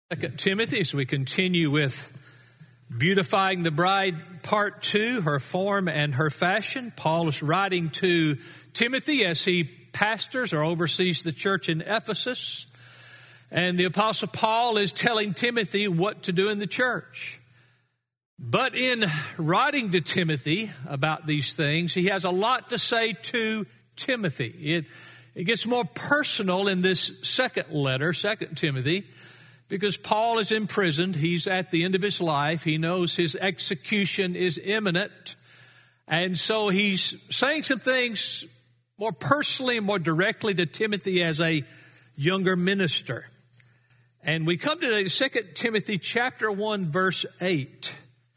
2 Timothy, as we continue with Beautifying the Bride, Part 2, her form and her fashion. Paul is writing to Timothy as he pastors or oversees the church in Ephesus. And the Apostle Paul is telling Timothy what to do in the church. But in writing to Timothy about these things, he has a lot to say to Timothy. It gets more personal in this second letter, 2 Timothy, because Paul is imprisoned. He's at the end of his life. He knows his execution is imminent. And so he's saying some things more personally and more directly to Timothy as a younger minister. And we come today to 2 Timothy chapter 1, verse 8.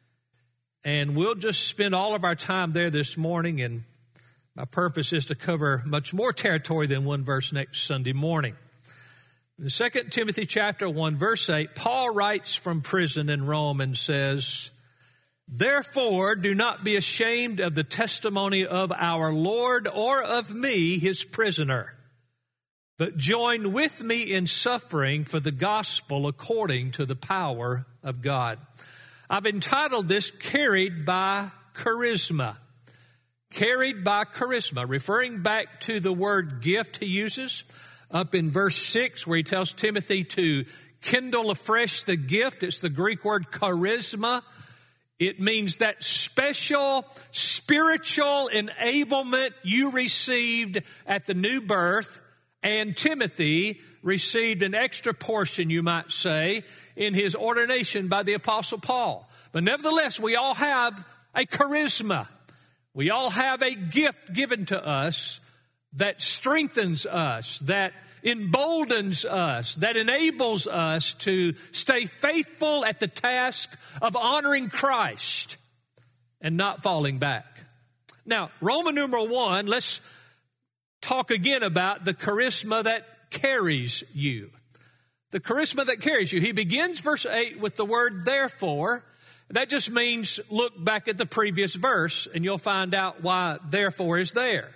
And we'll just spend all of our time there this morning. And my purpose is to cover much more territory than one verse next Sunday morning. In 2 Timothy chapter 1, verse 8, Paul writes from prison in Rome and says, "Therefore, do not be ashamed of the testimony of our Lord or of me, his prisoner, but join with me in suffering for the gospel according to the power of God." I've entitled this, Carried by Charisma. Carried by charisma, referring back to the word gift he uses up in verse 6, where he tells Timothy to kindle afresh the gift. It's the Greek word charisma. It means that special spiritual enablement you received at the new birth, and Timothy received an extra portion, you might say, in his ordination by the Apostle Paul. But nevertheless, we all have a charisma. We all have a gift given to us that strengthens us, that emboldens us, that enables us to stay faithful at the task of honoring Christ and not falling back. Now, Roman numeral 1, let's talk again about the charisma that carries you. The charisma that carries you. He begins verse 8 with the word therefore. That just means look back at the previous verse and you'll find out why therefore is there.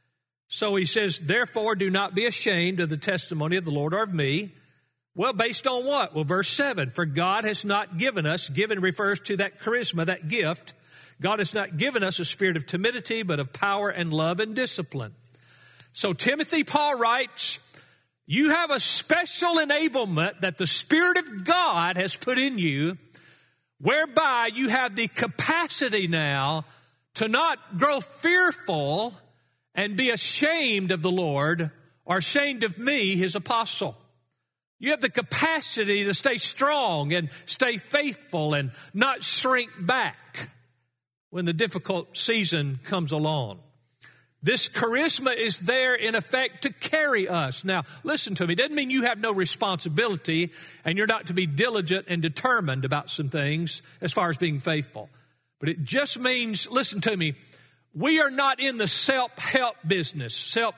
So he says, "Therefore do not be ashamed of the testimony of the Lord or of me." Well, based on what? Well, verse 7, "For God has not given us," given refers to that charisma, that gift. "God has not given us a spirit of timidity, but of power and love and discipline." So Timothy, Paul writes, you have a special enablement that the Spirit of God has put in you, whereby you have the capacity now to not grow fearful and be ashamed of the Lord or ashamed of me, his apostle. You have the capacity to stay strong and stay faithful and not shrink back when the difficult season comes along. This charisma is there in effect to carry us. Now, listen to me. It doesn't mean you have no responsibility and you're not to be diligent and determined about some things as far as being faithful. But it just means, listen to me, we are not in the self-help business,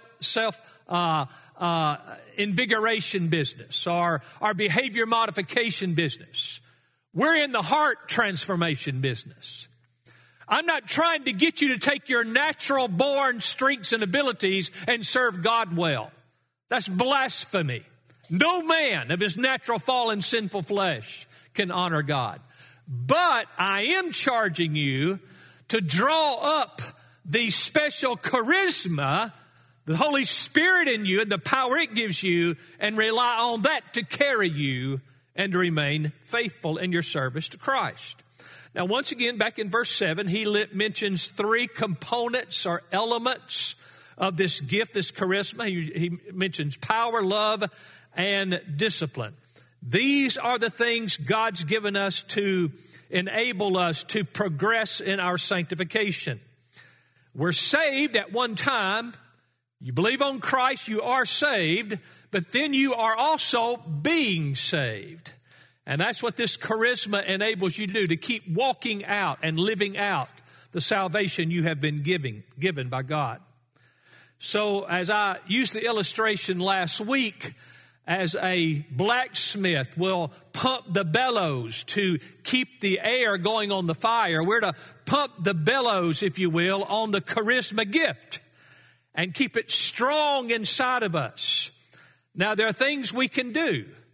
self-invigoration business, or our behavior modification business. We're in the heart transformation business. I'm not trying to get you to take your natural born strengths and abilities and serve God well. That's blasphemy. No man of his natural fallen sinful flesh can honor God. But I am charging you to draw up the special charisma, the Holy Spirit in you and the power it gives you, and rely on that to carry you and to remain faithful in your service to Christ. Now, once again, back in verse 7, he mentions three components or elements of this gift, this charisma. He mentions power, love, and discipline. These are the things God's given us to enable us to progress in our sanctification. We're saved at one time. You believe on Christ, you are saved, but then you are also being saved. And that's what this charisma enables you to do, to keep walking out and living out the salvation you have been given by God. So as I used the illustration last week, as a blacksmith will pump the bellows to keep the air going on the fire, we're to pump the bellows, if you will, on the charisma gift and keep it strong inside of us. Now, there are things we can do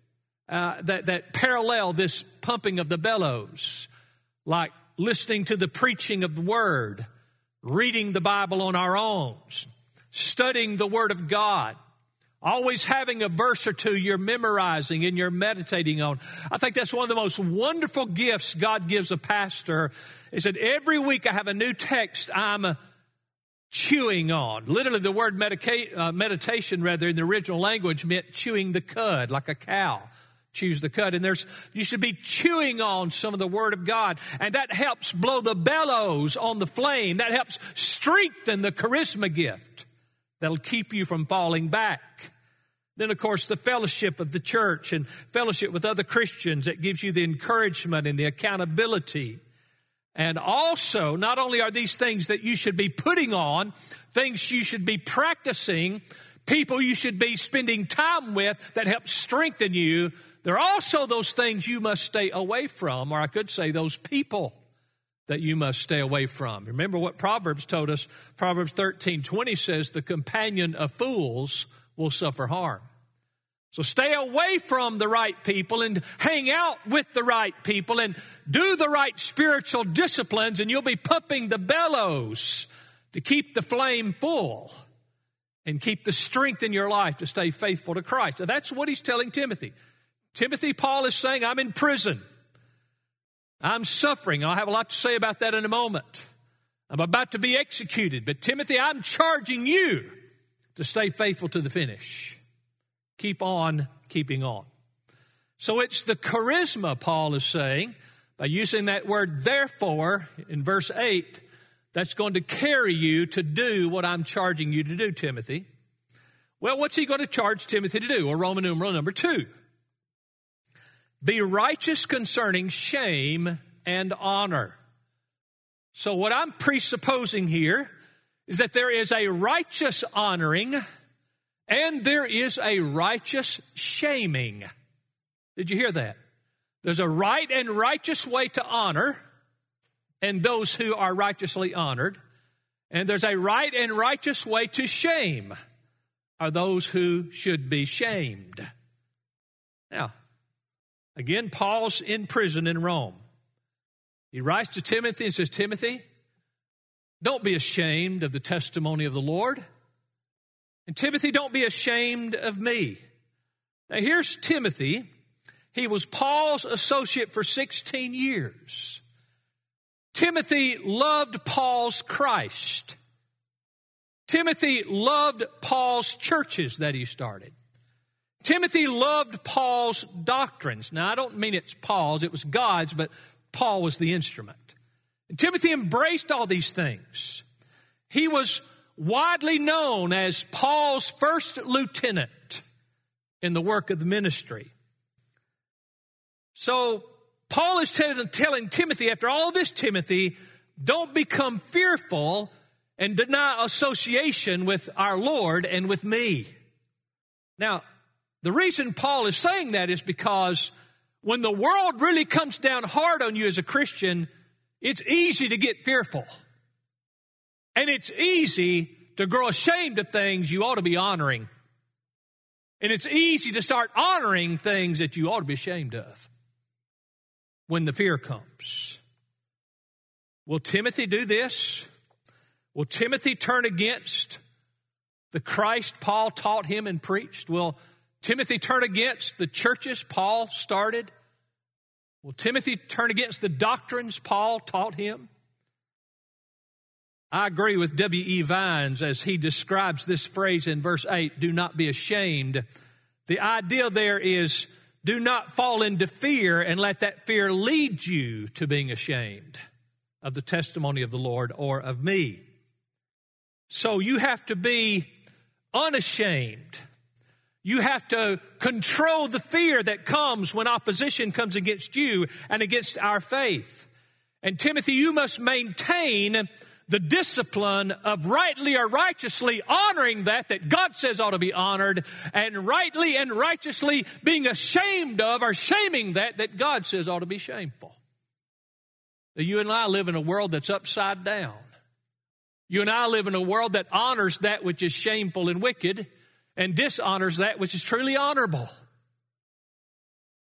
that parallel this pumping of the bellows, like listening to the preaching of the Word, reading the Bible on our own, studying the Word of God, always having a verse or two you're memorizing and you're meditating on. I think that's one of the most wonderful gifts God gives a pastor, is that every week I have a new text I'm chewing on. Literally, the word meditation, rather, in the original language meant chewing the cud, like a cow chews the cud. And you should be chewing on some of the Word of God. And that helps blow the bellows on the flame. That helps strengthen the charisma gift that'll keep you from falling back. Then, of course, the fellowship of the church and fellowship with other Christians that gives you the encouragement and the accountability. And also, not only are these things that you should be putting on, things you should be practicing, people you should be spending time with that help strengthen you, there are also those things you must stay away from, or I could say those people that you must stay away from. Remember what Proverbs told us. Proverbs 13:20 says, the companion of fools will suffer harm. So stay away from the right people and hang out with the right people and do the right spiritual disciplines, and you'll be pumping the bellows to keep the flame full and keep the strength in your life to stay faithful to Christ. And that's what he's telling Timothy. Timothy, Paul is saying, I'm in prison. I'm suffering. I'll have a lot to say about that in a moment. I'm about to be executed. But Timothy, I'm charging you to stay faithful to the finish. Keep on keeping on. So it's the charisma, Paul is saying, by using that word therefore in verse 8, that's going to carry you to do what I'm charging you to do, Timothy. Well, what's he going to charge Timothy to do? Well, Roman numeral number 2. Be righteous concerning shame and honor. So what I'm presupposing here is that there is a righteous honoring and there is a righteous shaming. Did you hear that? There's a right and righteous way to honor and those who are righteously honored. And there's a right and righteous way to shame are those who should be shamed. Now, again, Paul's in prison in Rome. He writes to Timothy and says, Timothy, don't be ashamed of the testimony of the Lord. And Timothy, don't be ashamed of me. Now here's Timothy. He was Paul's associate for 16 years. Timothy loved Paul's Christ. Timothy loved Paul's churches that he started. Timothy loved Paul's doctrines. Now, I don't mean it's Paul's, it was God's, but Paul was the instrument. And Timothy embraced all these things. He was widely known as Paul's first lieutenant in the work of the ministry. So Paul is telling Timothy, after all this, Timothy, don't become fearful and deny association with our Lord and with me. Now, the reason Paul is saying that is because when the world really comes down hard on you as a Christian, it's easy to get fearful. And it's easy to grow ashamed of things you ought to be honoring. And it's easy to start honoring things that you ought to be ashamed of when the fear comes. Will Timothy do this? Will Timothy turn against the Christ Paul taught him and preached? Will Timothy turn against the churches Paul started? Will Timothy turn against the doctrines Paul taught him? I agree with W.E. Vines as he describes this phrase in verse 8, do not be ashamed. The idea there is do not fall into fear and let that fear lead you to being ashamed of the testimony of the Lord or of me. So you have to be unashamed. You have to control the fear that comes when opposition comes against you and against our faith. And Timothy, you must maintain the discipline of rightly or righteously honoring that God says ought to be honored, and rightly and righteously being ashamed of or shaming that God says ought to be shameful. Now, you and I live in a world that's upside down. You and I live in a world that honors that which is shameful and wicked and dishonors that which is truly honorable.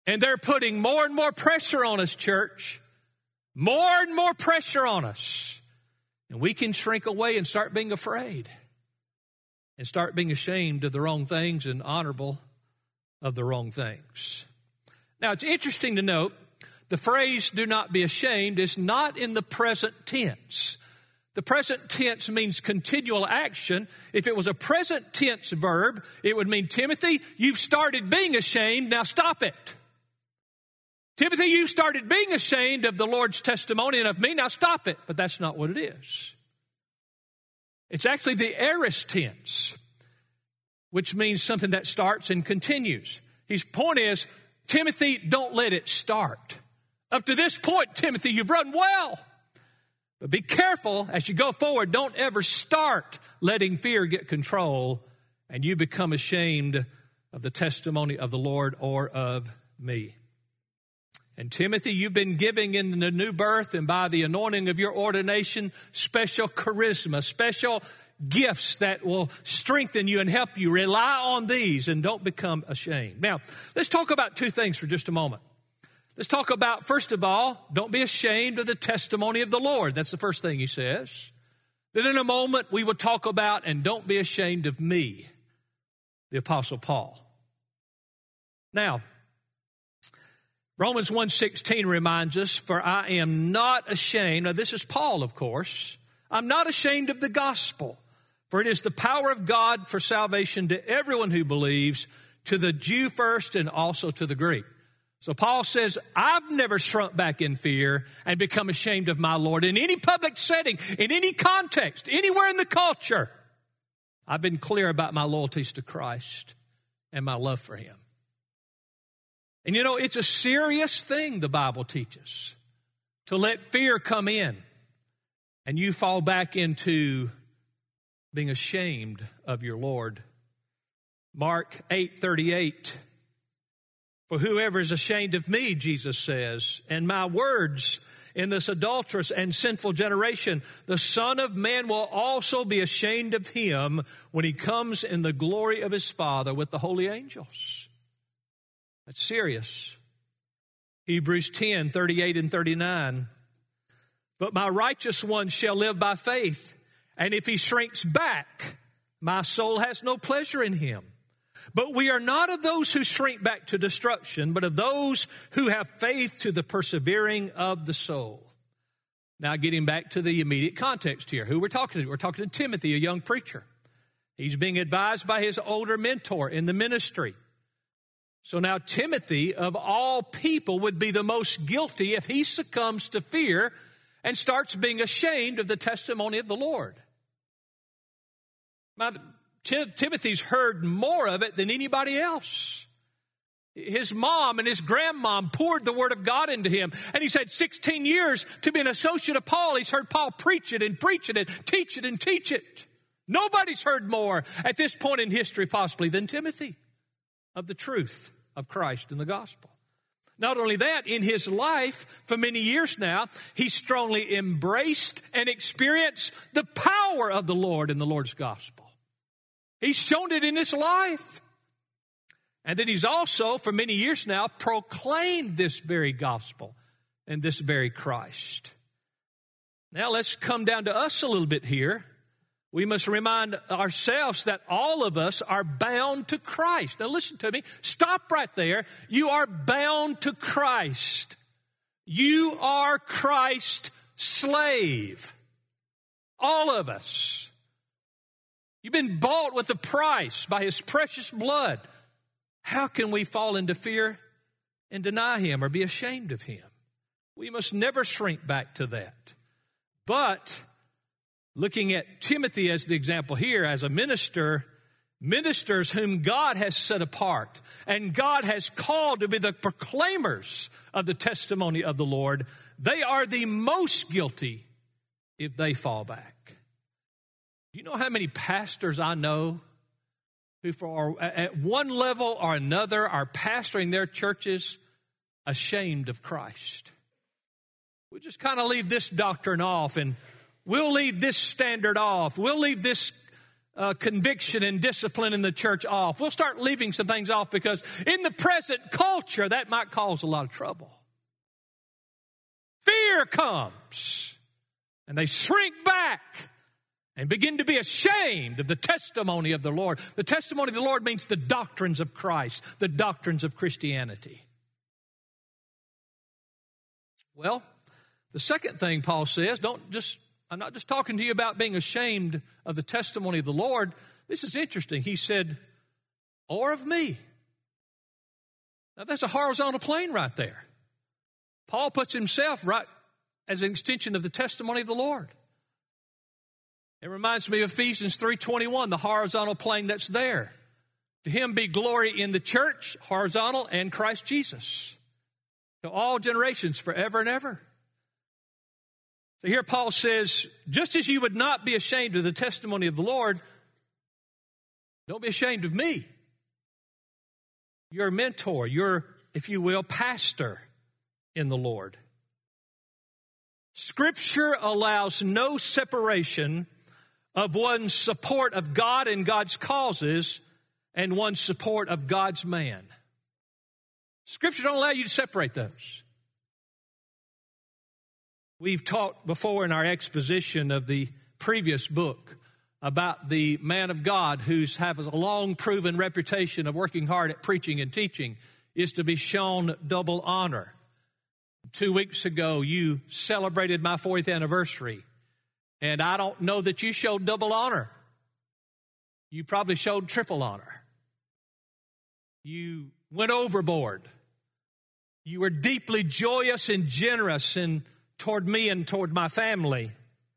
And they're putting more and more pressure on us, church. More and more pressure on us. And we can shrink away and start being afraid. And start being ashamed of the wrong things and honorable of the wrong things. Now, it's interesting to note, the phrase, do not be ashamed, is not in the present tense. The present tense means continual action. If it was a present tense verb, it would mean, Timothy, you've started being ashamed, now stop it. Timothy, you started being ashamed of the Lord's testimony and of me, now stop it. But that's not what it is. It's actually the aorist tense, which means something that starts and continues. His point is, Timothy, don't let it start. Up to this point, Timothy, you've run well. But be careful as you go forward. Don't ever start letting fear get control and you become ashamed of the testimony of the Lord or of me. And Timothy, you've been giving in the new birth and by the anointing of your ordination special charisma, special gifts that will strengthen you and help you. Rely on these and don't become ashamed. Now, let's talk about two things for just a moment. Let's talk about, first of all, don't be ashamed of the testimony of the Lord. That's the first thing he says. Then in a moment, we will talk about, and don't be ashamed of me, the Apostle Paul. Now, Romans 1:16 reminds us, for I am not ashamed. Now, this is Paul, of course. I'm not ashamed of the gospel, for it is the power of God for salvation to everyone who believes, to the Jew first and also to the Greek. So Paul says, I've never shrunk back in fear and become ashamed of my Lord in any public setting, in any context, anywhere in the culture. I've been clear about my loyalties to Christ and my love for him. And you know, it's a serious thing, the Bible teaches, to let fear come in and you fall back into being ashamed of your Lord. Mark 8:38. For whoever is ashamed of me, Jesus says, and my words in this adulterous and sinful generation, the Son of Man will also be ashamed of him when he comes in the glory of his Father with the holy angels. That's serious. Hebrews 10:38 and 39. But my righteous one shall live by faith, and if he shrinks back, my soul has no pleasure in him. But we are not of those who shrink back to destruction, but of those who have faith to the persevering of the soul. Now, getting back to the immediate context here, who we're talking to? We're talking to Timothy, a young preacher. He's being advised by his older mentor in the ministry. So now Timothy, of all people, would be the most guilty if he succumbs to fear and starts being ashamed of the testimony of the Lord. Now, Timothy's heard more of it than anybody else. His mom and his grandmom poured the word of God into him. And he's had 16 years to be an associate of Paul. He's heard Paul preach it and teach it and teach it. Nobody's heard more at this point in history possibly than Timothy of the truth of Christ and the gospel. Not only that, in his life for many years now, he strongly embraced and experienced the power of the Lord in the Lord's gospel. He's shown it in his life. And then he's also, for many years now, proclaimed this very gospel and this very Christ. Now let's come down to us a little bit here. We must remind ourselves that all of us are bound to Christ. Now listen to me. Stop right there. You are bound to Christ. You are Christ's slave. All of us. You've been bought with a price by his precious blood. How can we fall into fear and deny him or be ashamed of him? We must never shrink back to that. But looking at Timothy as the example here, as a minister, ministers whom God has set apart and God has called to be the proclaimers of the testimony of the Lord, they are the most guilty if they fall back. You know how many pastors I know who at one level or another are pastoring their churches ashamed of Christ? We'll just kind of leave this doctrine off and we'll leave this standard off. We'll leave this conviction and discipline in the church off. We'll start leaving some things off because in the present culture, that might cause a lot of trouble. Fear comes, and they shrink back and begin to be ashamed of the testimony of the Lord. The testimony of the Lord means the doctrines of Christ, the doctrines of Christianity. Well, the second thing Paul says, I'm not just talking to you about being ashamed of the testimony of the Lord. This is interesting. He said, or of me. Now that's a horizontal plane right there. Paul puts himself right as an extension of the testimony of the Lord. It reminds me of Ephesians 3:21, the horizontal plane that's there. To him be glory in the church, horizontal, and Christ Jesus, to all generations forever and ever. So here Paul says, just as you would not be ashamed of the testimony of the Lord, don't be ashamed of me. Your mentor, your, if you will, pastor in the Lord. Scripture allows no separation of one's support of God and God's causes and one's support of God's man. Scripture don't allow you to separate those. We've talked before in our exposition of the previous book about the man of God who's has a long proven reputation of working hard at preaching and teaching is to be shown double honor. 2 weeks ago, you celebrated my 40th anniversary, and I don't know that you showed double honor. You probably showed triple honor. You went overboard. You were deeply joyous and generous toward me and toward my family.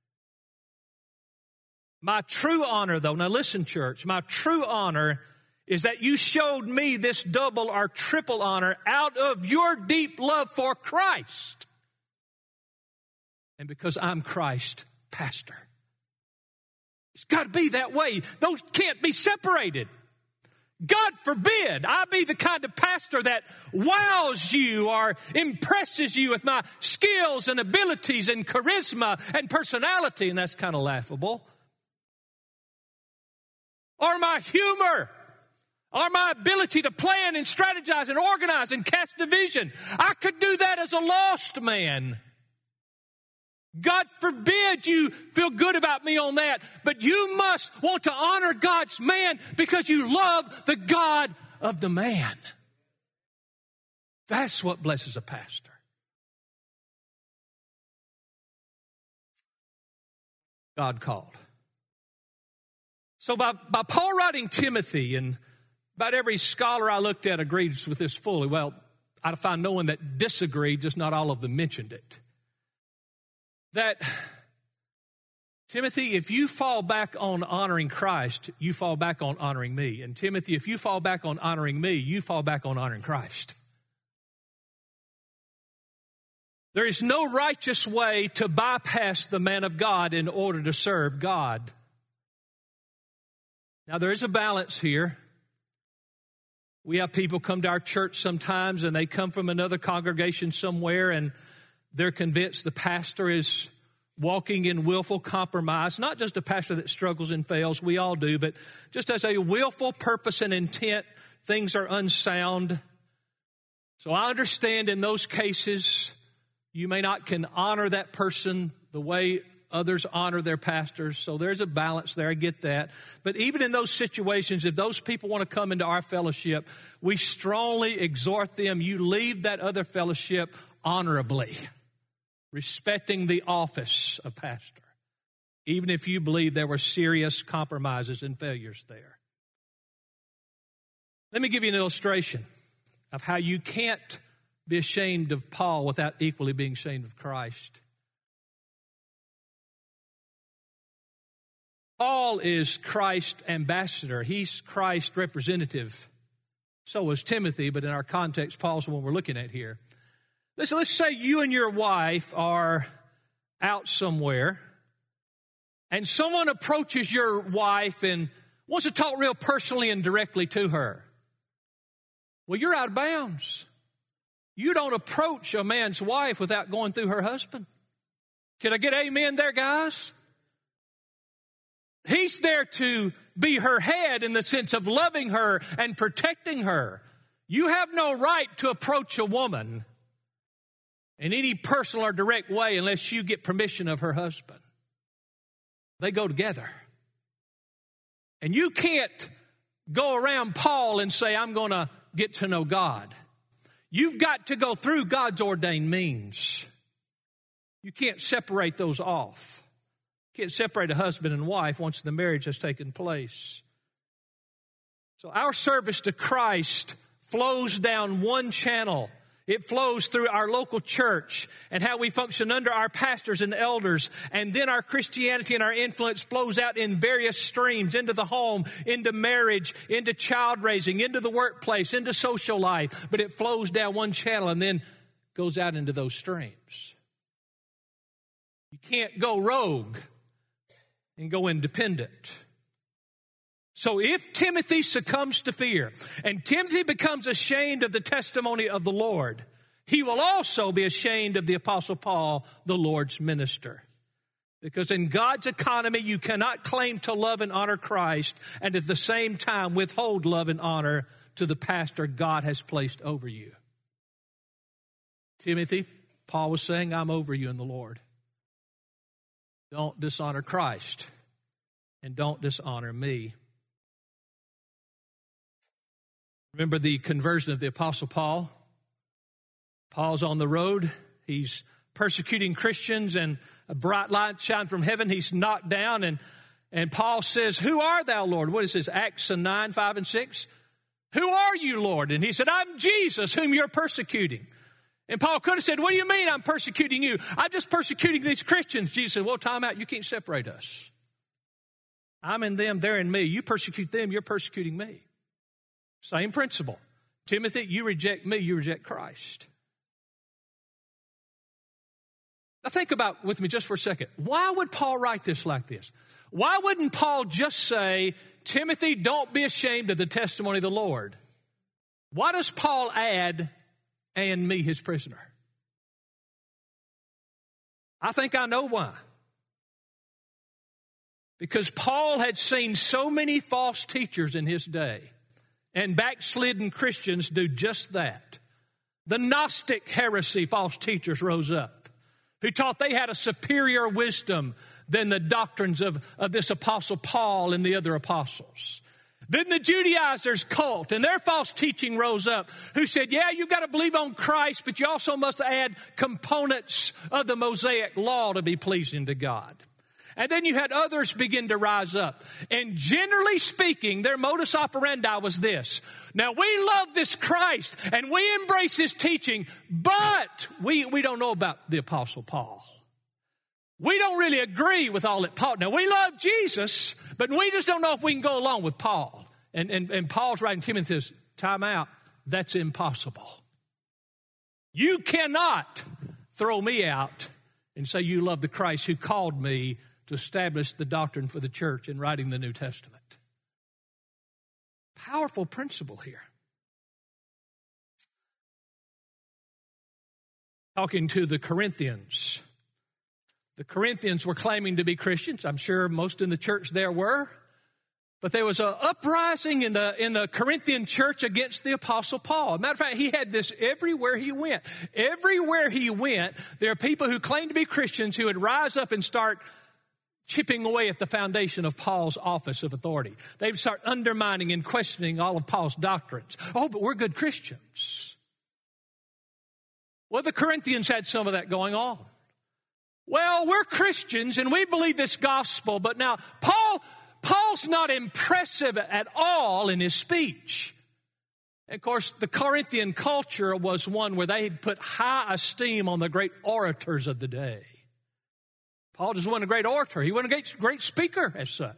My true honor, though, now listen, church, my true honor is that you showed me this double or triple honor out of your deep love for Christ. And because I'm Christ's pastor. It's got to be that way. Those can't be separated. God forbid I be the kind of pastor that wows you or impresses you with my skills and abilities and charisma and personality, and that's kind of laughable. Or my humor, or my ability to plan and strategize and organize and cast division. I could do that as a lost man. God forbid you feel good about me on that, but you must want to honor God's man because you love the God of the man. That's what blesses a pastor. God called. So by Paul writing Timothy, and about every scholar I looked at agrees with this fully. Well, I find no one that disagreed, just not all of them mentioned it. That, Timothy, if you fall back on honoring Christ, you fall back on honoring me. And Timothy, if you fall back on honoring me, you fall back on honoring Christ. There is no righteous way to bypass the man of God in order to serve God. Now, there is a balance here. We have people come to our church sometimes, and they come from another congregation somewhere, and they're convinced the pastor is walking in willful compromise. Not just a pastor that struggles and fails, we all do, but just as a willful purpose and intent, things are unsound. So I understand in those cases, you may not can honor that person the way others honor their pastors. So there's a balance there, I get that. But even in those situations, if those people want to come into our fellowship, we strongly exhort them, you leave that other fellowship honorably, respecting the office of pastor, even if you believe there were serious compromises and failures there. Let me give you an illustration of how you can't be ashamed of Paul without equally being ashamed of Christ. Paul is Christ's ambassador. He's Christ's representative. So is Timothy, but in our context, Paul's the one we're looking at here. Let's say you and your wife are out somewhere, and someone approaches your wife and wants to talk real personally and directly to her. Well, you're out of bounds. You don't approach a man's wife without going through her husband. Can I get amen there, guys? He's there to be her head in the sense of loving her and protecting her. You have no right to approach a woman in any personal or direct way unless you get permission of her husband. They go together. And you can't go around Paul and say, I'm going to get to know God. You've got to go through God's ordained means. You can't separate those off. You can't separate a husband and wife once the marriage has taken place. So our service to Christ flows down one channel. It flows through our local church and how we function under our pastors and elders. And then our Christianity and our influence flows out in various streams, into the home, into marriage, into child raising, into the workplace, into social life. But it flows down one channel and then goes out into those streams. You can't go rogue and go independent. So if Timothy succumbs to fear and Timothy becomes ashamed of the testimony of the Lord, he will also be ashamed of the Apostle Paul, the Lord's minister. Because in God's economy, you cannot claim to love and honor Christ and at the same time withhold love and honor to the pastor God has placed over you. Timothy, Paul was saying, I'm over you in the Lord. Don't dishonor Christ and don't dishonor me. Remember the conversion of the Apostle Paul? Paul's on the road. He's persecuting Christians and a bright light shines from heaven. He's knocked down and Paul says, who art thou, Lord? What is this, Acts 9, 5 and 6? Who are you, Lord? And he said, I'm Jesus whom you're persecuting. And Paul could have said, what do you mean I'm persecuting you? I'm just persecuting these Christians. Jesus said, well, time out. You can't separate us. I'm in them, they're in me. You persecute them, you're persecuting me. Same principle. Timothy, you reject me, you reject Christ. Now think about with me just for a second. Why would Paul write this like this? Why wouldn't Paul just say, Timothy, don't be ashamed of the testimony of the Lord? Why does Paul add, and me, his prisoner? I think I know why. Because Paul had seen so many false teachers in his day. And backslidden Christians do just that. The Gnostic heresy false teachers rose up who taught they had a superior wisdom than the doctrines of this Apostle Paul and the other apostles. Then the Judaizers cult and their false teaching rose up who said, yeah, you've got to believe on Christ, but you also must add components of the Mosaic law to be pleasing to God. And then you had others begin to rise up. And generally speaking, their modus operandi was this. Now, we love this Christ and we embrace his teaching, but we don't know about the Apostle Paul. We don't really agree with all that Paul. Now, we love Jesus, but we just don't know if we can go along with Paul. And Paul's writing Timothy says, time out, that's impossible. You cannot throw me out and say you love the Christ who called me to establish the doctrine for the church in writing the New Testament. Powerful principle here. Talking to the Corinthians. The Corinthians were claiming to be Christians. I'm sure most in the church there were. But there was an uprising in the Corinthian church against the Apostle Paul. As a matter of fact, he had this everywhere he went. Everywhere he went, there are people who claimed to be Christians who would rise up and start chipping away at the foundation of Paul's office of authority. They'd start undermining and questioning all of Paul's doctrines. Oh, but we're good Christians. Well, the Corinthians had some of that going on. Well, we're Christians and we believe this gospel, but now Paul's not impressive at all in his speech. Of course, the Corinthian culture was one where they put high esteem on the great orators of the day. Paul just wasn't a great orator. He wasn't a great speaker as such.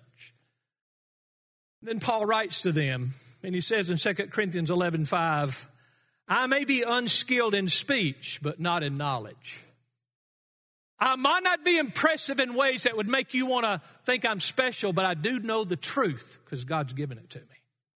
Then Paul writes to them, and he says in 2 Corinthians 11:5, I may be unskilled in speech, but not in knowledge. I might not be impressive in ways that would make you want to think I'm special, but I do know the truth because God's given it to me.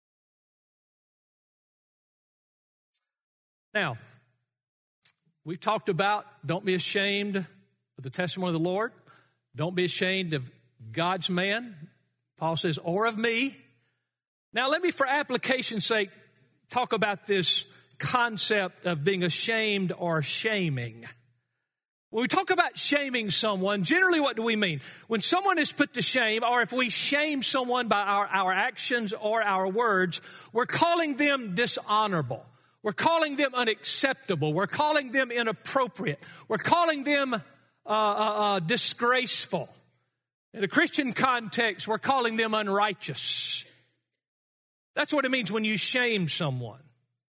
Now, we've talked about don't be ashamed of the testimony of the Lord. Don't be ashamed of God's man. Paul says, or of me. Now let me, for application's sake, talk about this concept of being ashamed or shaming. When we talk about shaming someone, generally what do we mean? When someone is put to shame, or if we shame someone by our actions or our words, we're calling them dishonorable. We're calling them unacceptable. We're calling them inappropriate. We're calling them disgraceful. In a Christian context, we're calling them unrighteous. That's what it means when you shame someone.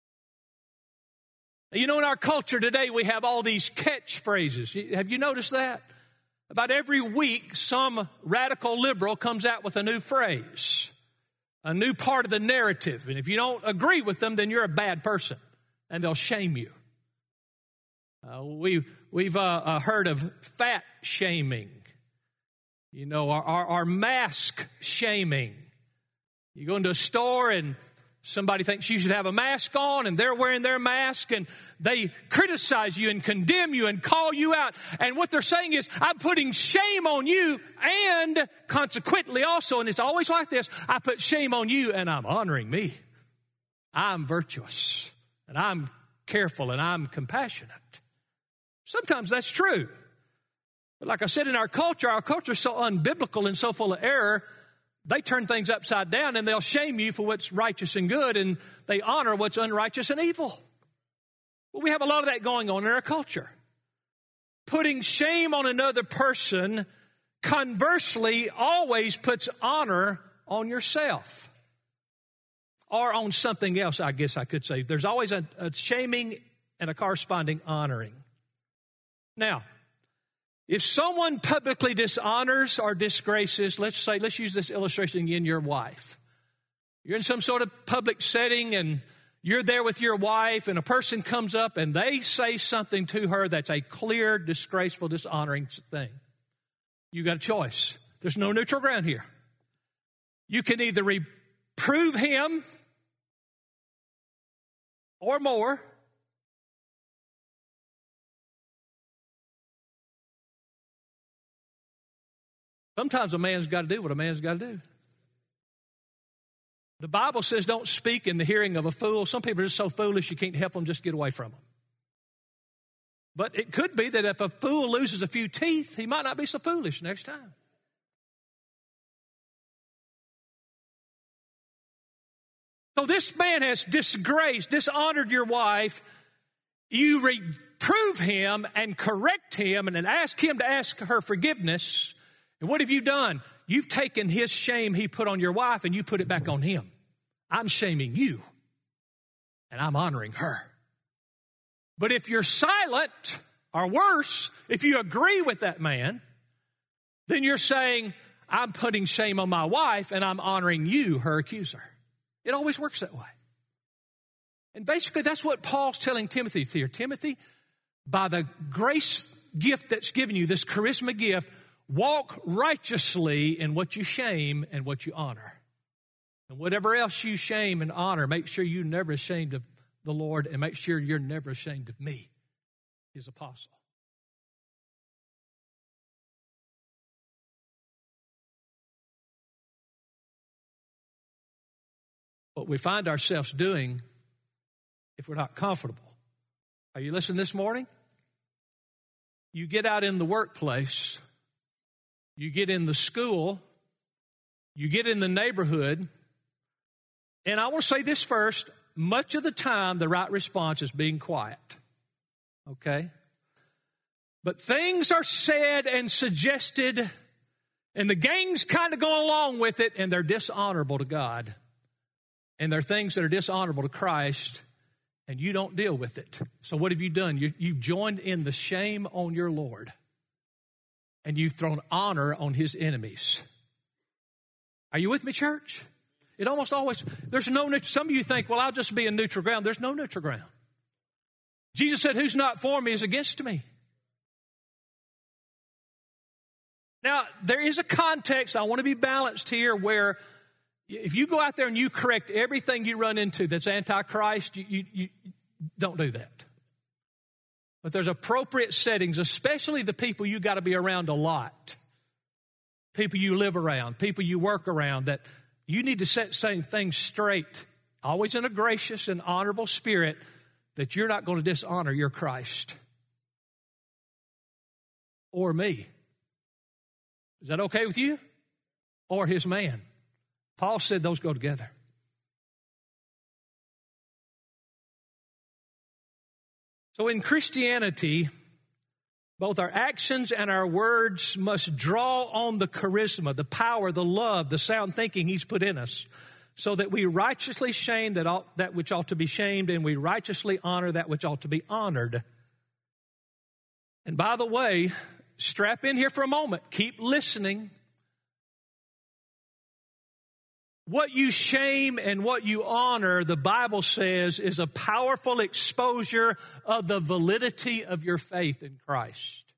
You know, in our culture today, we have all these catchphrases. Have you noticed that? About every week, some radical liberal comes out with a new phrase, a new part of the narrative. And if you don't agree with them, then you're a bad person, and they'll shame you. We've heard of fat shaming, you know, our mask shaming. You go into a store and somebody thinks you should have a mask on, and they're wearing their mask, and they criticize you and condemn you and call you out. And what they're saying is, I'm putting shame on you, and consequently also, and it's always like this, I put shame on you and I'm honoring me. I'm virtuous, and I'm careful, and I'm compassionate. Sometimes that's true. But like I said, in our culture is so unbiblical and so full of error, they turn things upside down and they'll shame you for what's righteous and good, and they honor what's unrighteous and evil. Well, we have a lot of that going on in our culture. Putting shame on another person, conversely, always puts honor on yourself or on something else, I guess I could say. There's always a shaming and a corresponding honoring. Now, if someone publicly dishonors or disgraces, let's use this illustration again, your wife. You're in some sort of public setting and you're there with your wife, and a person comes up and they say something to her that's a clear, disgraceful, dishonoring thing. You got a choice. There's no neutral ground here. You can either reprove him or more, sometimes a man's got to do what a man's got to do. The Bible says don't speak in the hearing of a fool. Some people are just so foolish you can't help them, just get away from them. But it could be that if a fool loses a few teeth, he might not be so foolish next time. So this man has disgraced, dishonored your wife. You reprove him and correct him and then ask him to ask her forgiveness. And what have you done? You've taken his shame he put on your wife and you put it back on him. I'm shaming you, and I'm honoring her. But if you're silent, or worse, if you agree with that man, then you're saying, I'm putting shame on my wife and I'm honoring you, her accuser. It always works that way. And basically that's what Paul's telling Timothy here. Timothy, by the grace gift that's given you, this charisma gift, walk righteously in what you shame and what you honor. And whatever else you shame and honor, make sure you're never ashamed of the Lord, and make sure you're never ashamed of me, his apostle. What we find ourselves doing if we're not comfortable. Are you listening this morning? You get out in the workplace, you get in the school, you get in the neighborhood, and I want to say this first, much of the time the right response is being quiet, okay? But things are said and suggested, and the gang's kind of going along with it, and they're dishonorable to God. And they're things that are dishonorable to Christ, and you don't deal with it. So what have you done? You've joined in the shame on your Lord, and you've thrown honor on his enemies. Are you with me, church? It almost always, there's no neutral. Some of you think, well, I'll just be in neutral ground. There's no neutral ground. Jesus said, who's not for me is against me. Now, there is a context, I want to be balanced here, where if you go out there and you correct everything you run into that's anti-Christ, you don't do that. But there's appropriate settings, especially the people you got to be around a lot. people you live around, people you work around, that you need to set things straight, always in a gracious and honorable spirit, that you're not going to dishonor your Christ or me. Is that okay with you? Or his man? Paul said those go together. So in Christianity, both our actions and our words must draw on the charisma, the power, the love, the sound thinking he's put in us, so that we righteously shame that which ought to be shamed, and we righteously honor that which ought to be honored. And by the way, strap in here for a moment. Keep listening. What you shame and what you honor, the Bible says, is a powerful exposure of the validity of your faith in Christ.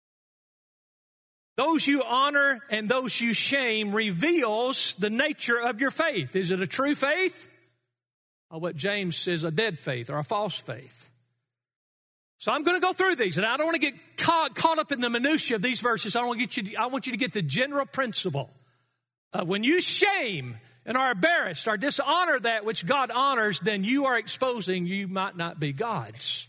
Those you honor and those you shame reveals the nature of your faith. Is it a true faith? Or what James says, a dead faith or a false faith? So I'm going to go through these, and I don't want to get caught up in the minutiae of these verses. I want you to get the general principle. When you shame and are embarrassed or dishonor that which God honors, then you are exposing you might not be God's.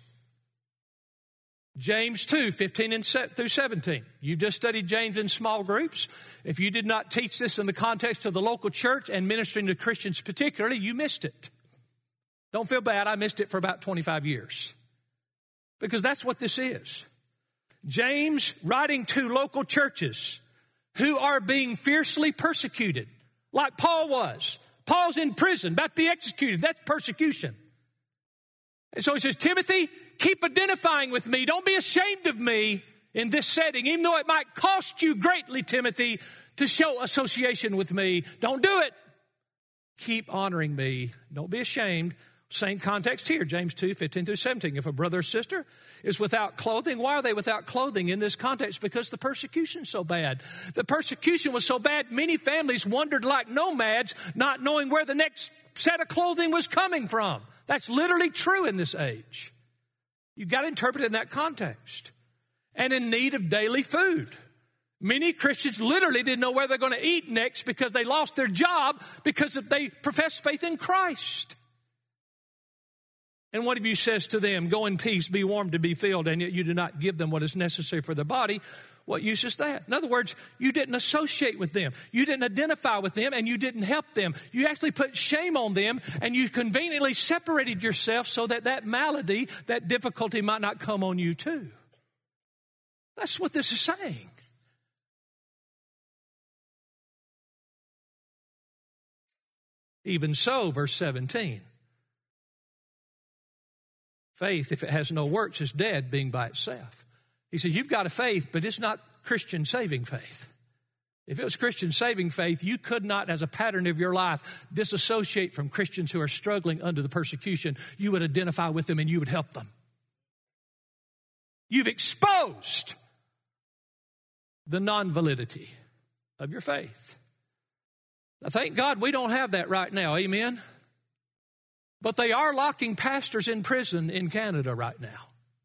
James 2, 15 through 17. You just studied James in small groups. If you did not teach this in the context of the local church and ministering to Christians particularly, you missed it. Don't feel bad. I missed it for about 25 years. Because that's what this is. James writing to local churches who are being fiercely persecuted, like Paul was. Paul's in prison, about to be executed. That's persecution. And so he says, Timothy, keep identifying with me. Don't be ashamed of me in this setting, even though it might cost you greatly, Timothy, to show association with me. Don't do it. Keep honoring me. Don't be ashamed. Same context here, James 2, 15 through 17. If a brother or sister is without clothing, why are they without clothing in this context? Because the persecution's so bad. The persecution was so bad, many families wandered like nomads, not knowing where the next set of clothing was coming from. That's literally true in this age. You've got to interpret it in that context. And in need of daily food. Many Christians literally didn't know where they're going to eat next because they lost their job because they professed faith in Christ. And one of you says to them, go in peace, be warmed, to be filled, and yet you do not give them what is necessary for their body. What use is that? In other words, you didn't associate with them. You didn't identify with them, and you didn't help them. You actually put shame on them, and you conveniently separated yourself so that malady, that difficulty might not come on you too. That's what this is saying. Even so, verse 17. Faith, if it has no works, is dead, being by itself. He says, you've got a faith, but it's not Christian saving faith. If it was Christian saving faith, you could not, as a pattern of your life, disassociate from Christians who are struggling under the persecution. You would identify with them and you would help them. You've exposed the non-validity of your faith. Now, thank God we don't have that right now. Amen? But they are locking pastors in prison in Canada right now.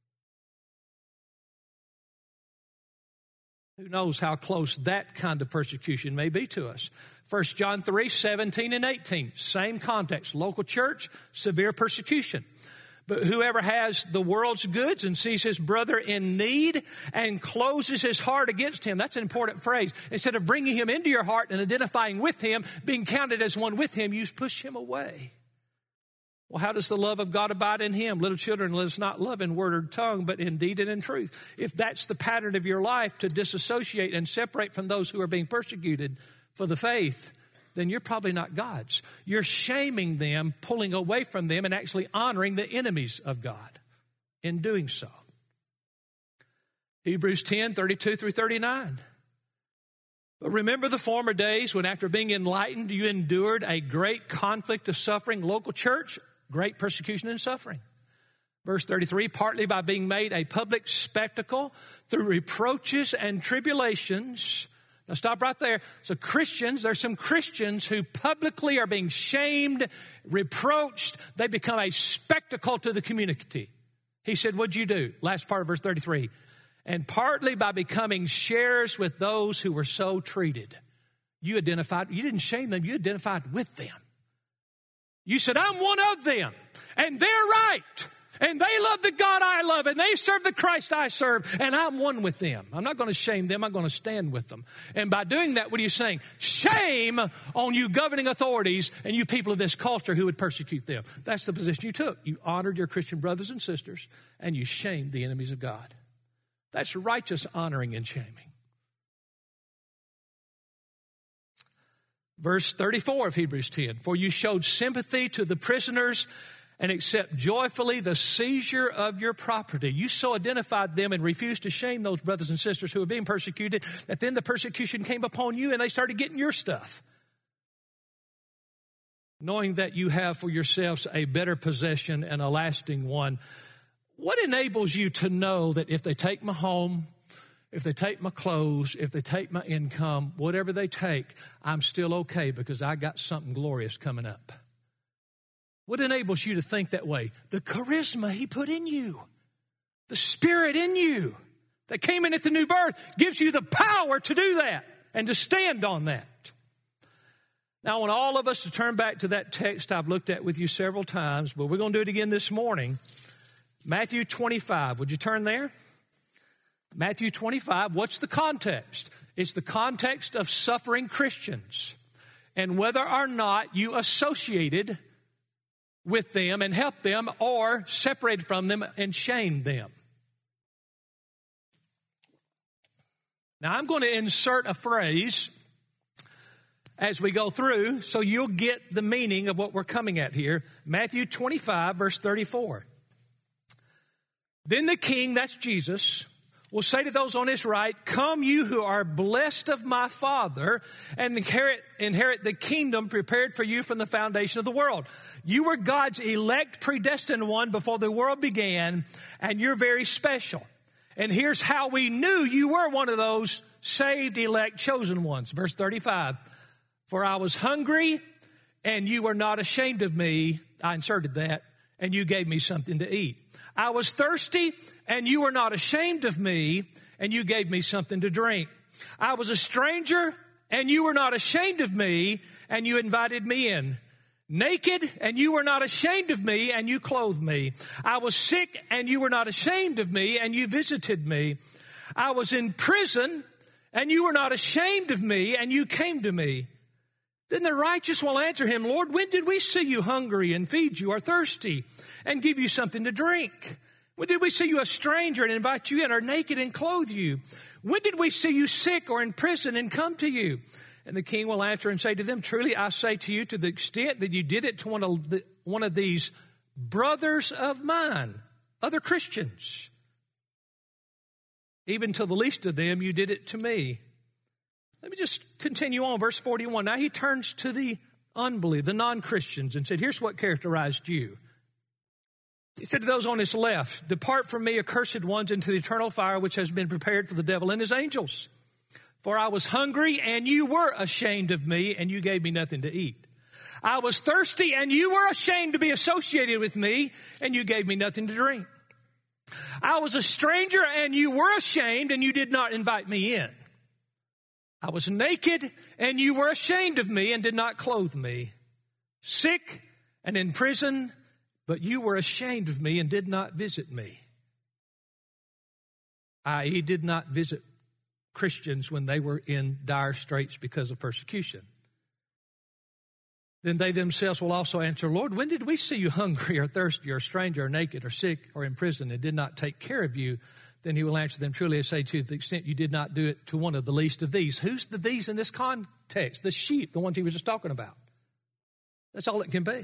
Who knows how close that kind of persecution may be to us. 1 John 3, 17 and 18. Same context. Local church, severe persecution. But whoever has the world's goods and sees his brother in need and closes his heart against him. That's an important phrase. Instead of bringing him into your heart and identifying with him, being counted as one with him, you push him away. Well, how does the love of God abide in him? Little children, let us not love in word or tongue, but in deed and in truth. If that's the pattern of your life, to disassociate and separate from those who are being persecuted for the faith, then you're probably not God's. You're shaming them, pulling away from them, and actually honoring the enemies of God in doing so. Hebrews 10, 32 through 39. But remember the former days when after being enlightened, you endured a great conflict of suffering. Local church, great persecution and suffering. Verse 33, partly by being made a public spectacle through reproaches and tribulations. Now stop right there. So Christians, there's some Christians who publicly are being shamed, reproached. They become a spectacle to the community. He said, what'd you do? Last part of verse 33. and partly by becoming sharers with those who were so treated. You didn't shame them, you identified with them. You said, I'm one of them, and they're right, and they love the God I love, and they serve the Christ I serve, and I'm one with them. I'm not going to shame them, I'm going to stand with them. And by doing that, what are you saying? Shame on you governing authorities and you people of this culture who would persecute them. That's the position you took. You honored your Christian brothers and sisters, and you shamed the enemies of God. That's righteous honoring and shaming. Verse 34 of Hebrews 10, for you showed sympathy to the prisoners and accept joyfully the seizure of your property. You so identified them and refused to shame those brothers and sisters who were being persecuted that then the persecution came upon you and they started getting your stuff. Knowing that you have for yourselves a better possession and a lasting one. What enables you to know that if they take my home, if they take my clothes, if they take my income, whatever they take, I'm still okay because I got something glorious coming up? What enables you to think that way? The charisma he put in you, the Spirit in you that came in at the new birth gives you the power to do that and to stand on that. Now, I want all of us to turn back to that text I've looked at with you several times, but we're going to do it again this morning. Matthew 25. Would you turn there? Matthew 25, what's the context? It's the context of suffering Christians and whether or not you associated with them and helped them or separated from them and shamed them. Now, I'm going to insert a phrase as we go through so you'll get the meaning of what we're coming at here. Matthew 25, verse 34. Then the king, that's Jesus, will say to those on his right, come you who are blessed of my Father and inherit the kingdom prepared for you from the foundation of the world. You were God's elect, predestined one before the world began, and you're very special. And here's how we knew you were one of those saved, elect, chosen ones. Verse 35, for I was hungry and you were not ashamed of me. I inserted that, and you gave me something to eat. I was thirsty, and you were not ashamed of me, and you gave me something to drink. I was a stranger, and you were not ashamed of me, and you invited me in. Naked, and you were not ashamed of me, and you clothed me. I was sick, and you were not ashamed of me, and you visited me. I was in prison, and you were not ashamed of me, and you came to me. Then the righteous will answer him, Lord, when did we see you hungry and feed you, or thirsty and give you something to drink? When did we see you a stranger and invite you in, or naked and clothe you? When did we see you sick or in prison and come to you? And the king will answer and say to them, truly I say to you, to the extent that you did it to one of these brothers of mine, other Christians, even to the least of them, you did it to me. Let me just continue on, verse 41. Now he turns to the unbelievers, the non-Christians, and said, here's what characterized you. He said to those on his left, depart from me, accursed ones, into the eternal fire which has been prepared for the devil and his angels. For I was hungry, and you were ashamed of me, and you gave me nothing to eat. I was thirsty, and you were ashamed to be associated with me, and you gave me nothing to drink. I was a stranger, and you were ashamed, and you did not invite me in. I was naked, and you were ashamed of me and did not clothe me. Sick and in prison, but you were ashamed of me and did not visit me. I.e., did not visit Christians when they were in dire straits because of persecution. Then they themselves will also answer, Lord, when did we see you hungry or thirsty or a stranger or naked or sick or in prison and did not take care of you? Then he will answer them, truly I say to you, to the extent you did not do it to one of the least of these. Who's the these in this context? The sheep, the ones he was just talking about. That's all it can be.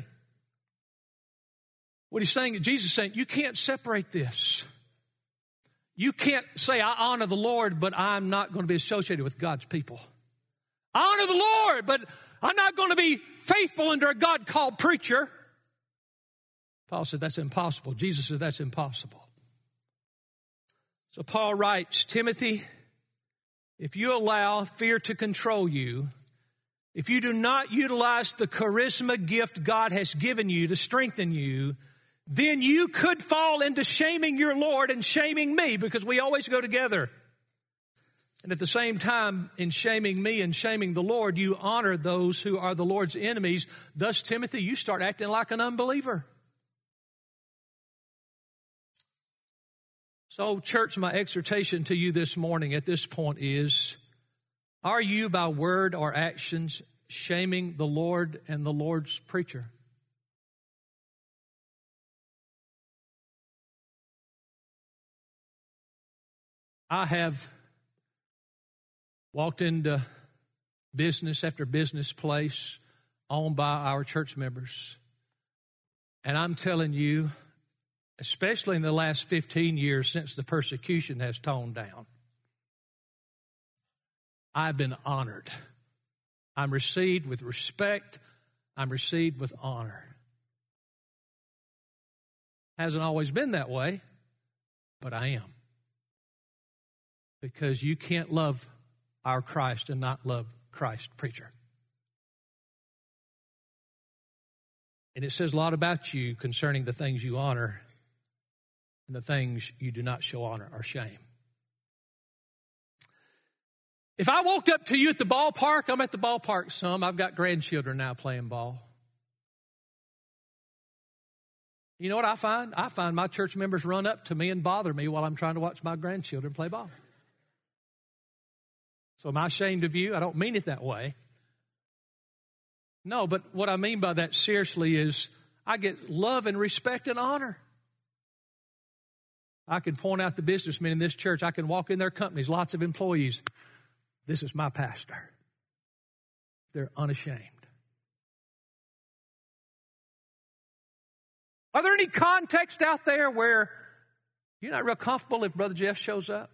What he's saying, Jesus is saying, you can't separate this. You can't say, I honor the Lord, but I'm not going to be associated with God's people. I honor the Lord, but I'm not going to be faithful under a God-called preacher. Paul said that's impossible. Jesus said that's impossible. So Paul writes, Timothy, if you allow fear to control you, if you do not utilize the charisma gift God has given you to strengthen you, then you could fall into shaming your Lord and shaming me, because we always go together. And at the same time, in shaming me and shaming the Lord, you honor those who are the Lord's enemies. Thus, Timothy, you start acting like an unbeliever. So, church, my exhortation to you this morning at this point is, are you by word or actions shaming the Lord and the Lord's preacher? I have walked into business after business place owned by our church members. And I'm telling you, especially in the last 15 years since the persecution has toned down, I've been honored. I'm received with respect. I'm received with honor. Hasn't always been that way, but I am. Because you can't love our Christ and not love Christ's preacher. And it says a lot about you concerning the things you honor and the things you do not show honor or shame. If I walked up to you at the ballpark, I'm at the ballpark some. I've got grandchildren now playing ball. You know what I find? I find my church members run up to me and bother me while I'm trying to watch my grandchildren play ball. So am I ashamed of you? I don't mean it that way. No, but what I mean by that seriously is I get love and respect and honor. I can point out the businessmen in this church. I can walk in their companies, lots of employees. This is my pastor. They're unashamed. Are there any context out there where you're not real comfortable if Brother Jeff shows up?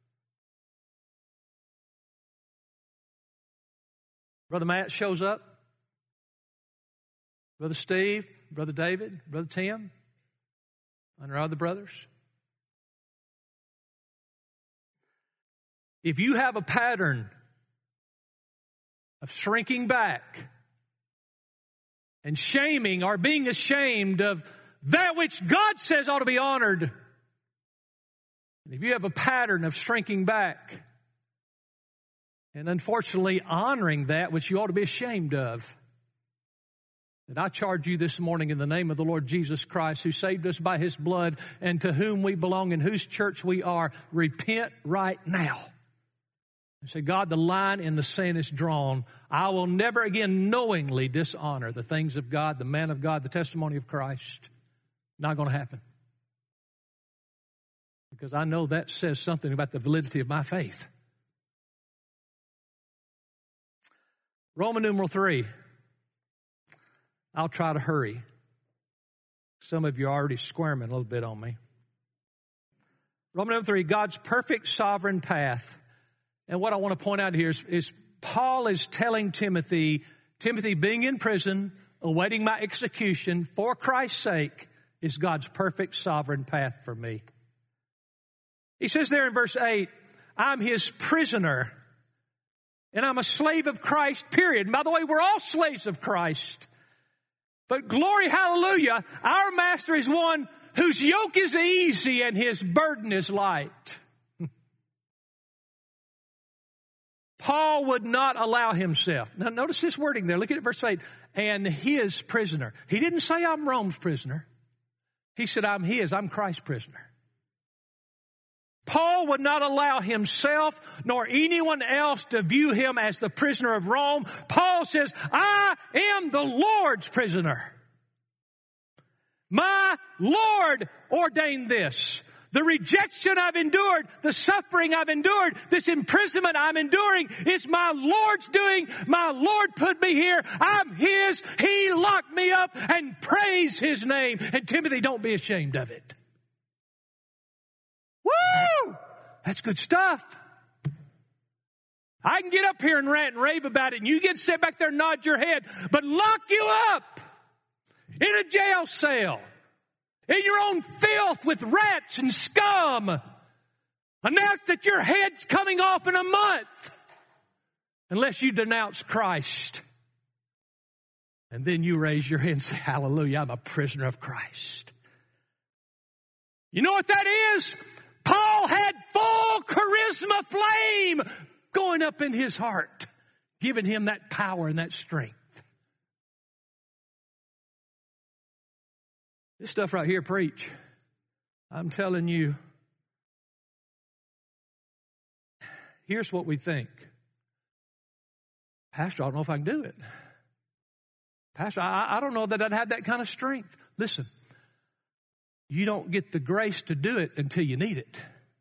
Brother Matt shows up. Brother Steve, Brother David, Brother Tim, and our other brothers. If you have a pattern of shrinking back and shaming or being ashamed of that which God says ought to be honored, and if you have a pattern of shrinking back and unfortunately honoring that which you ought to be ashamed of, then I charge you this morning in the name of the Lord Jesus Christ, who saved us by his blood and to whom we belong and whose church we are, repent right now. And say, God, the line in the sand is drawn. I will never again knowingly dishonor the things of God, the man of God, the testimony of Christ. Not going to happen. Because I know that says something about the validity of my faith. Roman numeral 3. I'll try to hurry. Some of you are already squirming a little bit on me. Roman numeral 3, God's perfect sovereign path. And what I want to point out here is Paul is telling Timothy, being in prison, awaiting my execution for Christ's sake, is God's perfect sovereign path for me. He says there in verse 8, I'm his prisoner, and I'm a slave of Christ, period. And by the way, we're all slaves of Christ. But glory, hallelujah, our master is one whose yoke is easy and his burden is light. Paul would not allow himself. Now notice this wording there. Look at verse 8. And his prisoner. He didn't say I'm Rome's prisoner. He said I'm his. I'm Christ's prisoner. Paul would not allow himself nor anyone else to view him as the prisoner of Rome. Paul says, I am the Lord's prisoner. My Lord ordained this. The rejection I've endured, the suffering I've endured, this imprisonment I'm enduring is my Lord's doing. My Lord put me here. I'm his. He locked me up, and praise his name. And Timothy, don't be ashamed of it. Woo! That's good stuff. I can get up here and rant and rave about it, and you get to sit back there and nod your head, but lock you up in a jail cell, in your own filth with rats and scum. Announce that your head's coming off in a month unless you denounce Christ. And then you raise your hand and say, hallelujah, I'm a prisoner of Christ. You know what that is? Paul had full charisma flame going up in his heart, giving him that power and that strength. This stuff right here, preach. I'm telling you, here's what we think. Pastor, I don't know if I can do it. Pastor, I don't know that I'd have that kind of strength. Listen, you don't get the grace to do it until you need it.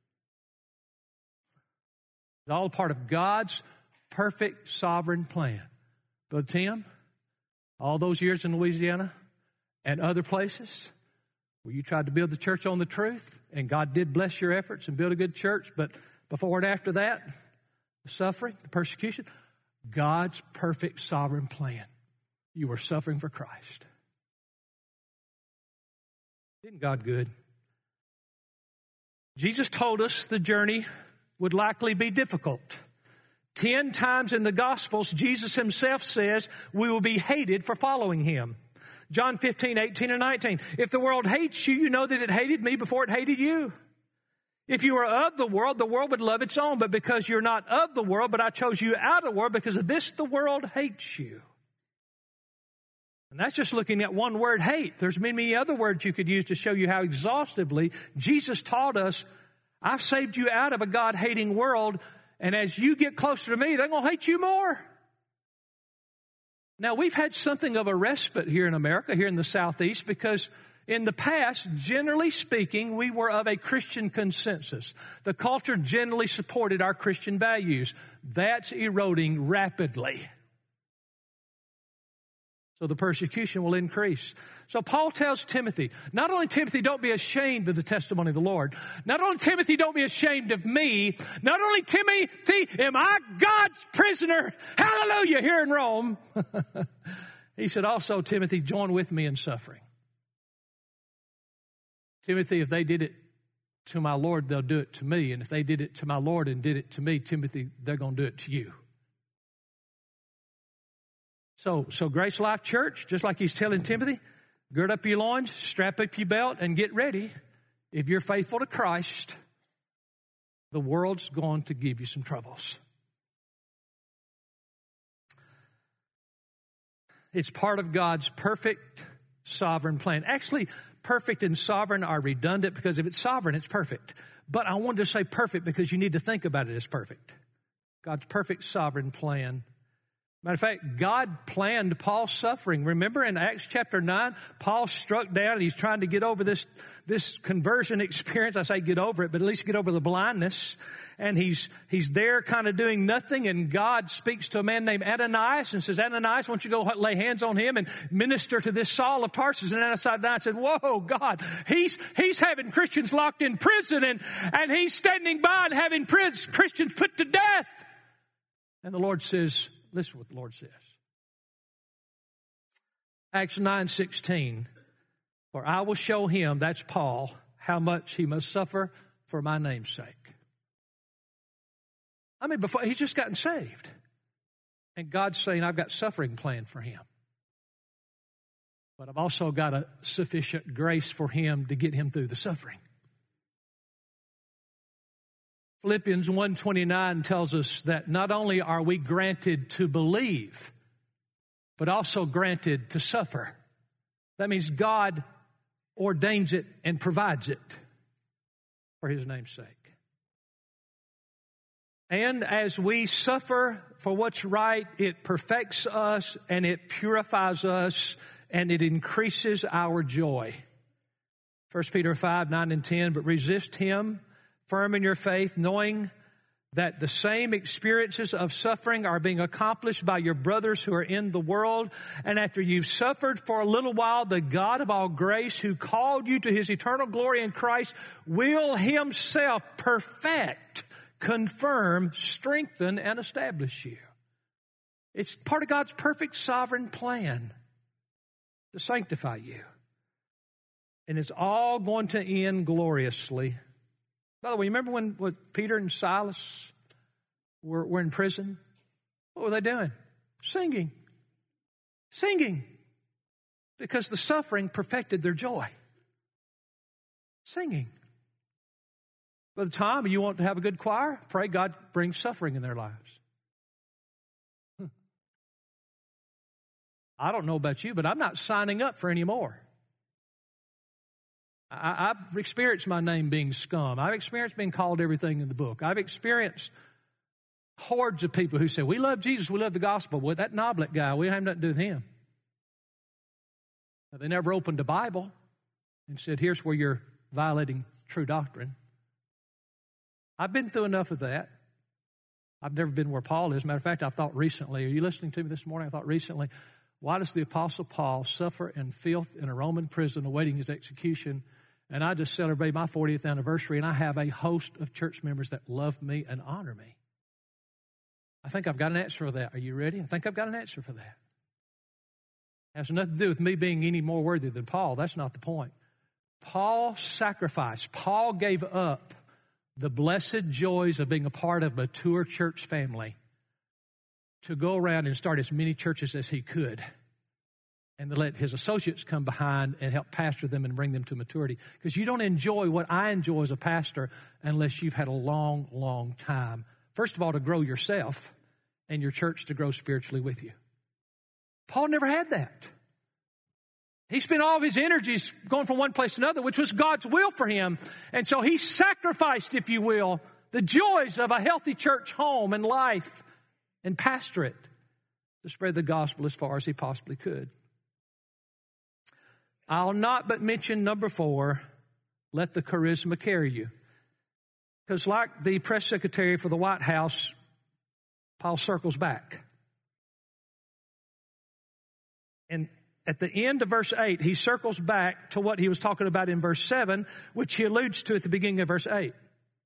It's all part of God's perfect sovereign plan. Brother Tim, all those years in Louisiana and other places where you tried to build the church on the truth, and God did bless your efforts and build a good church, but before and after that, the suffering, the persecution, God's perfect sovereign plan. You were suffering for Christ. Isn't God good? Jesus told us the journey would likely be difficult. 10 times in the Gospels, Jesus himself says we will be hated for following him. John 15, 18, and 19. If the world hates you, you know that it hated me before it hated you. If you were of the world would love its own. But because you're not of the world, but I chose you out of the world, because of this the world hates you. And that's just looking at one word, hate. There's many other words you could use to show you how exhaustively Jesus taught us, I've saved you out of a God-hating world, and as you get closer to me, they're going to hate you more. Now, we've had something of a respite here in America, here in the Southeast, because in the past, generally speaking, we were of a Christian consensus. The culture generally supported our Christian values. That's eroding rapidly. So the persecution will increase. So Paul tells Timothy, not only Timothy, don't be ashamed of the testimony of the Lord. Not only Timothy, don't be ashamed of me. Not only Timothy, am I God's prisoner? Hallelujah, here in Rome. He said also, Timothy, join with me in suffering. Timothy, if they did it to my Lord, they'll do it to me. And if they did it to my Lord and did it to me, Timothy, they're going to do it to you. So Grace Life Church, just like he's telling Timothy, gird up your loins, strap up your belt, and get ready. If you're faithful to Christ, the world's going to give you some troubles. It's part of God's perfect sovereign plan. Actually, perfect and sovereign are redundant because if it's sovereign, it's perfect. But I wanted to say perfect because you need to think about it as perfect. God's perfect sovereign plan. Matter of fact, God planned Paul's suffering. Remember in Acts chapter 9, Paul struck down and he's trying to get over this conversion experience. I say get over it, but at least get over the blindness. And he's there kind of doing nothing. And God speaks to a man named Ananias and says, Ananias, why don't you go lay hands on him and minister to this Saul of Tarsus? And Ananias said, whoa, God, he's having Christians locked in prison and he's standing by and having Christians put to death. And the Lord says, listen to what the Lord says. Acts 9:16. For I will show him, that's Paul, how much he must suffer for my name's sake. I mean, before he's just gotten saved. And God's saying, I've got suffering planned for him. But I've also got a sufficient grace for him to get him through the suffering. Philippians 1:29 tells us that not only are we granted to believe, but also granted to suffer. That means God ordains it and provides it for his name's sake. And as we suffer for what's right, it perfects us and it purifies us and it increases our joy. 1 Peter 5:9 and 10, but resist him, firm in your faith, knowing that the same experiences of suffering are being accomplished by your brothers who are in the world. And after you've suffered for a little while, the God of all grace who called you to his eternal glory in Christ will himself perfect, confirm, strengthen, and establish you. It's part of God's perfect sovereign plan to sanctify you. And it's all going to end gloriously. By the way, remember when Peter and Silas were in prison? What were they doing? Singing. Singing. Because the suffering perfected their joy. Singing. Brother Tom, you want to have a good choir? Pray God brings suffering in their lives. I don't know about you, but I'm not signing up for any more. I've experienced my name being scum. I've experienced being called everything in the book. I've experienced hordes of people who say, we love Jesus, we love the gospel. Well, that Noblet guy, we have nothing to do with him. Now, they never opened a Bible and said, here's where you're violating true doctrine. I've been through enough of that. I've never been where Paul is. Matter of fact, I thought recently, are you listening to me this morning? I thought recently, why does the Apostle Paul suffer in filth in a Roman prison awaiting his execution? And I just celebrated my 40th anniversary, and I have a host of church members that love me and honor me. I think I've got an answer for that. Are you ready? I think I've got an answer for that. It has nothing to do with me being any more worthy than Paul. That's not the point. Paul sacrificed. Paul gave up the blessed joys of being a part of a mature church family to go around and start as many churches as he could, and to let his associates come behind and help pastor them and bring them to maturity. Because you don't enjoy what I enjoy as a pastor unless you've had a long, long time, first of all, to grow yourself and your church to grow spiritually with you. Paul never had that. He spent all of his energies going from one place to another, which was God's will for him. And so he sacrificed, if you will, the joys of a healthy church home and life and pastorate to spread the gospel as far as he possibly could. I'll not but mention number 4, let the charisma carry you. Because like the press secretary for the White House, Paul circles back. And at the end of verse 8, he circles back to what he was talking about in verse 7, which he alludes to at the beginning of verse 8.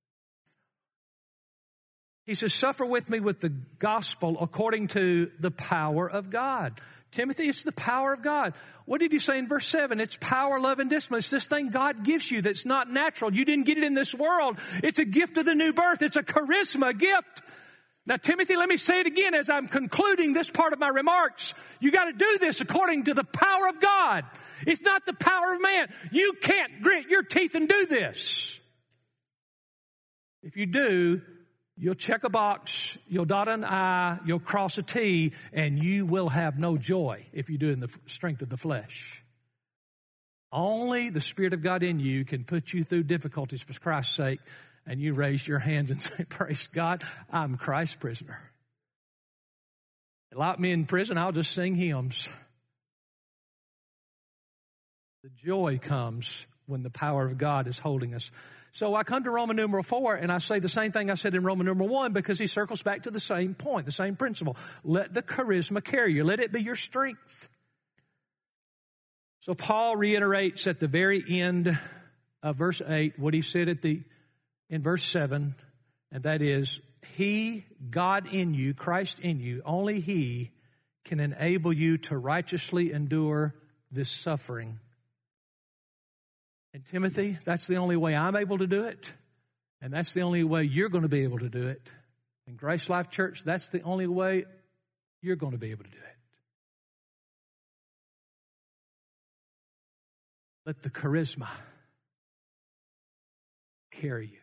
He says, suffer with me with the gospel according to the power of God. Timothy, it's the power of God. What did he say in verse 7? It's power, love, and discipline. It's this thing God gives you that's not natural. You didn't get it in this world. It's a gift of the new birth. It's a charisma, a gift. Now, Timothy, let me say it again as I'm concluding this part of my remarks. You got to do this according to the power of God. It's not the power of man. You can't grit your teeth and do this. If you do, you'll check a box, you'll dot an I, you'll cross a T, and you will have no joy if you do it in the strength of the flesh. Only the Spirit of God in you can put you through difficulties for Christ's sake, and you raise your hands and say, praise God, I'm Christ's prisoner. Lock me in prison, I'll just sing hymns. The joy comes when the power of God is holding us. So I come to Roman numeral 4, and I say the same thing I said in Roman numeral 1 because he circles back to the same point, the same principle. Let the charisma carry you. Let it be your strength. So Paul reiterates at the very end of verse 8 what he said in verse 7, and that is, he, God in you, Christ in you, only he can enable you to righteously endure this suffering. And Timothy, that's the only way I'm able to do it, and that's the only way you're going to be able to do it. In Grace Life Church, that's the only way you're going to be able to do it. Let the charisma carry you.